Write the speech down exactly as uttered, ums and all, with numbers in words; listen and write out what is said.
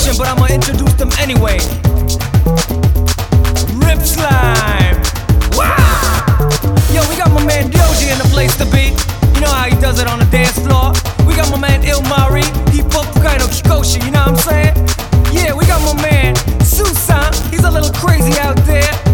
introduction, but I'ma introduce them anyway. Rip Slime. Wow! Yo, we got my man Doji in the place to be. You know how he does it on the dance floor. We got my man Ilmari, he kind of Kikoshi, you know what I'm saying? Yeah, we got my man Susan, he's a little crazy out there.